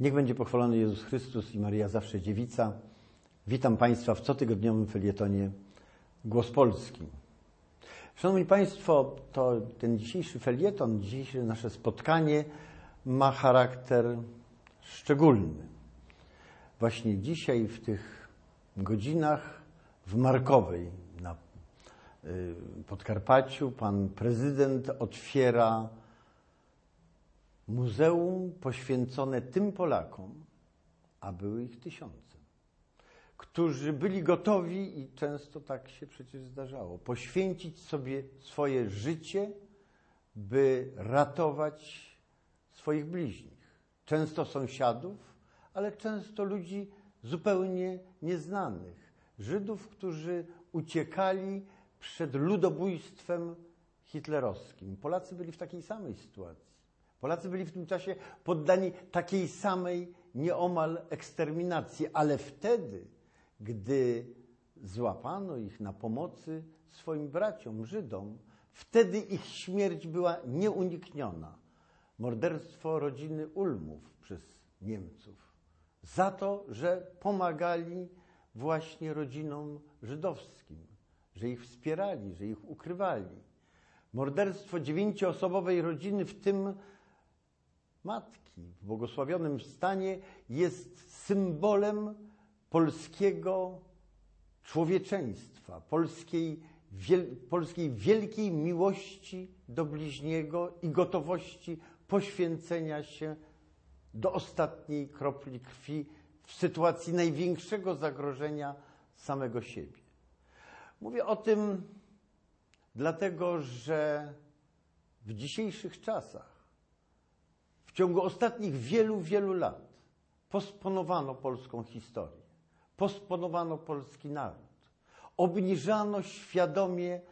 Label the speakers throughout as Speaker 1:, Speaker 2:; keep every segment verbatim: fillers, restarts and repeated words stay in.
Speaker 1: Niech będzie pochwalony Jezus Chrystus i Maryja zawsze dziewica. Witam Państwa w cotygodniowym felietonie Głos Polski. Szanowni Państwo, to ten dzisiejszy felieton, dzisiejsze nasze spotkanie ma charakter szczególny. Właśnie dzisiaj w tych godzinach w Markowej na Podkarpaciu pan prezydent otwiera muzeum poświęcone tym Polakom, a były ich tysiące, którzy byli gotowi, i często tak się przecież zdarzało, poświęcić sobie swoje życie, by ratować swoich bliźnich. Często sąsiadów, ale często ludzi zupełnie nieznanych. Żydów, którzy uciekali przed ludobójstwem hitlerowskim. Polacy byli w takiej samej sytuacji. Polacy byli w tym czasie poddani takiej samej nieomal eksterminacji, ale wtedy, gdy złapano ich na pomocy swoim braciom, Żydom, wtedy ich śmierć była nieunikniona. Morderstwo rodziny Ulmów przez Niemców za to, że pomagali właśnie rodzinom żydowskim, że ich wspierali, że ich ukrywali. Morderstwo dziewięcioosobowej rodziny, w tym matki w błogosławionym stanie, jest symbolem polskiego człowieczeństwa, polskiej, wiel, polskiej wielkiej miłości do bliźniego i gotowości poświęcenia się do ostatniej kropli krwi w sytuacji największego zagrożenia samego siebie. Mówię o tym dlatego, że w dzisiejszych czasach, w ciągu ostatnich wielu, wielu lat posponowano polską historię, posponowano polski naród, obniżano świadomie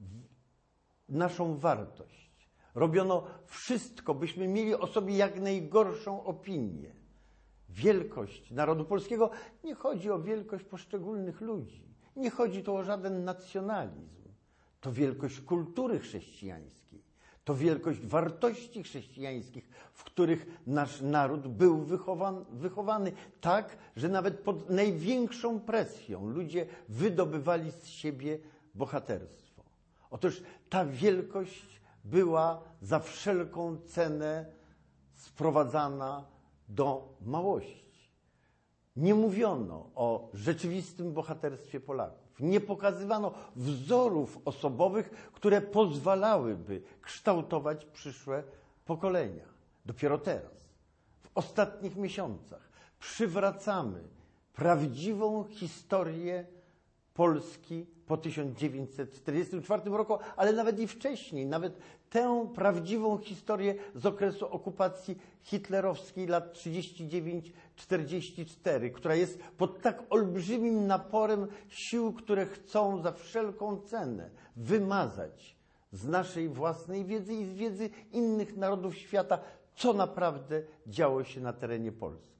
Speaker 1: naszą wartość. Robiono wszystko, byśmy mieli o sobie jak najgorszą opinię. Wielkość narodu polskiego, nie chodzi o wielkość poszczególnych ludzi, nie chodzi tu o żaden nacjonalizm. To wielkość kultury chrześcijańskiej, to wielkość wartości chrześcijańskich, w których nasz naród był wychowany, wychowany tak, że nawet pod największą presją ludzie wydobywali z siebie bohaterstwo. Otóż ta wielkość była za wszelką cenę sprowadzana do małości. Nie mówiono o rzeczywistym bohaterstwie Polaków. Nie pokazywano wzorów osobowych, które pozwalałyby kształtować przyszłe pokolenia. Dopiero teraz, w ostatnich miesiącach, przywracamy prawdziwą historię Polski po tysiąc dziewięćset czterdziestym czwartym roku, ale nawet i wcześniej, nawet tę prawdziwą historię z okresu okupacji hitlerowskiej lat trzydziesty dziewiąty czterdziesty cztery, która jest pod tak olbrzymim naporem sił, które chcą za wszelką cenę wymazać z naszej własnej wiedzy i z wiedzy innych narodów świata, co naprawdę działo się na terenie Polski.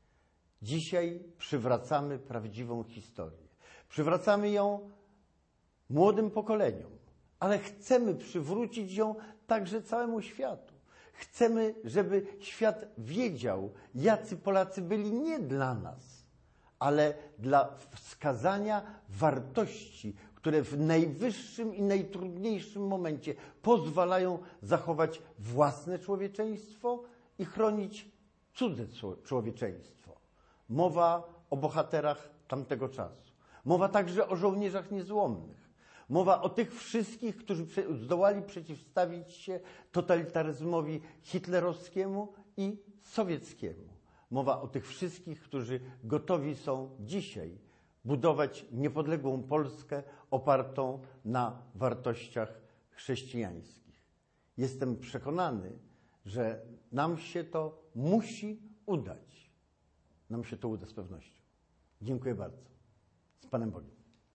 Speaker 1: Dzisiaj przywracamy prawdziwą historię. Przywracamy ją młodym pokoleniom, ale chcemy przywrócić ją także całemu światu. Chcemy, żeby świat wiedział, jacy Polacy byli nie dla nas, ale dla wskazania wartości, które w najwyższym i najtrudniejszym momencie pozwalają zachować własne człowieczeństwo i chronić cudze człowieczeństwo. Mowa o bohaterach tamtego czasu. Mowa także o żołnierzach niezłomnych. Mowa o tych wszystkich, którzy zdołali przeciwstawić się totalitaryzmowi hitlerowskiemu i sowieckiemu. Mowa o tych wszystkich, którzy gotowi są dzisiaj budować niepodległą Polskę opartą na wartościach chrześcijańskich. Jestem przekonany, że nam się to musi udać. Nam się to uda z pewnością. Dziękuję bardzo. Z Panem Bogiem.